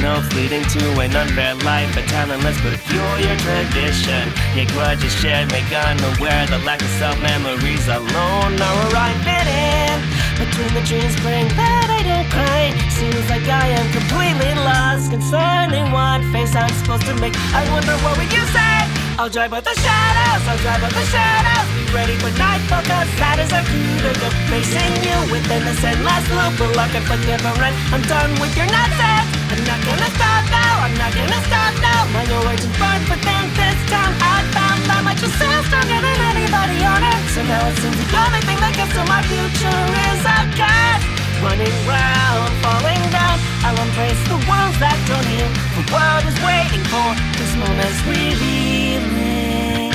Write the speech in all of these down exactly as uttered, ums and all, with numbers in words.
hopes leading to an unfair life, a talentless peculiar tradition. Yet grudges shared make unaware the lack of self-memories alone are where I fit in. Between the dreams praying that I don't cry, seems like I am completely lost concerning what face I'm supposed to make. I wonder what would you say? I'll drive out the shadows, I'll drive out the shadows. Be ready for nightfall, cause that is a cue to go facing you within this endless loop. We're looking for different. I'm done with your nonsense. I'm not gonna stop now, I'm not gonna stop now. My origin burned within this time. I found that much is still stronger than anybody on it. So now it seems the only thing that gets to my future is a curse. Running round, falling down, I'll embrace the wounds that don't heal. The world is waiting for this moment's revealing.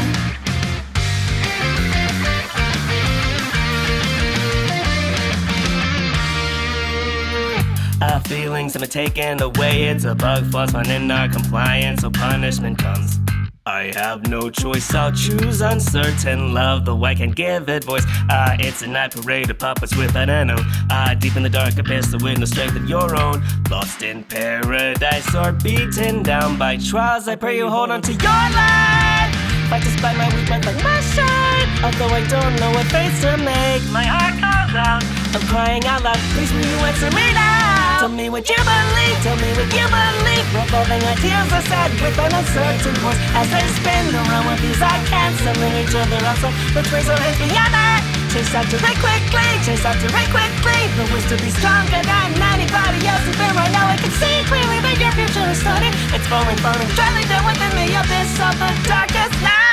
Our feelings have been taken away. It's a bug flaws found in our compliance, so punishment comes. I have no choice, I'll choose uncertain love, though I can't give it voice. Ah, uh, it's a night parade of puppets without an own. Ah, uh, deep in the dark abyss, with no strength of your own. Lost in paradise or beaten down by trials, I pray you hold on to your life. Fight despite my weakness like my shine. Although I don't know what face to make, my heart calls out. I'm crying out loud, please will you answer me now? Tell me what you believe, tell me what you believe. Revolving ideas are said with an uncertain voice. As they spin around with these I canceling each other out. So let's raise our hands beyond that. Chase after it quickly, chase after it quickly. The wish to be stronger than anybody else. And right now I can see clearly that your future is starting. It's falling, falling, trailing down within the abyss of the darkest night.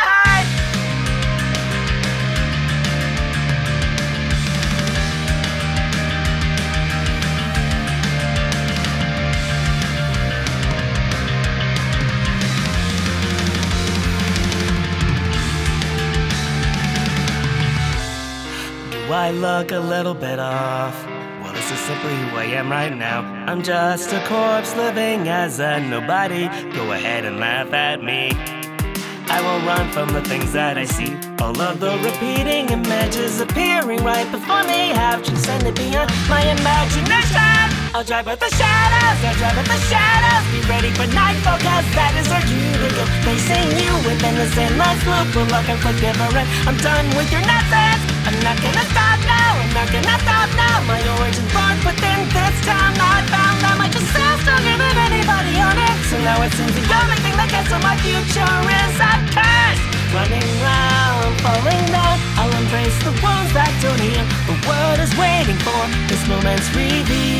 Do I look a little bit off? Well, this is simply who I am right now. I'm just a corpse living as a nobody. Go ahead and laugh at me. I won't run from the things that I see. All of the repeating images appearing right before me have transcended beyond my imagination. I'll drive out the shadows, I'll drive out the shadows. Be ready for nightfall, cause that is our cue to go facing you within this endless loop. We're looking for different. I'm done with your nonsense. I'm not gonna stop now, I'm not gonna stop now. My origin burned within this time. I found that much is still stronger than anybody on it. So now it seems the only thing that gets to my future is a curse. Running round, falling down, I'll embrace the wounds that don't heal. The world is waiting for this moment's reveal.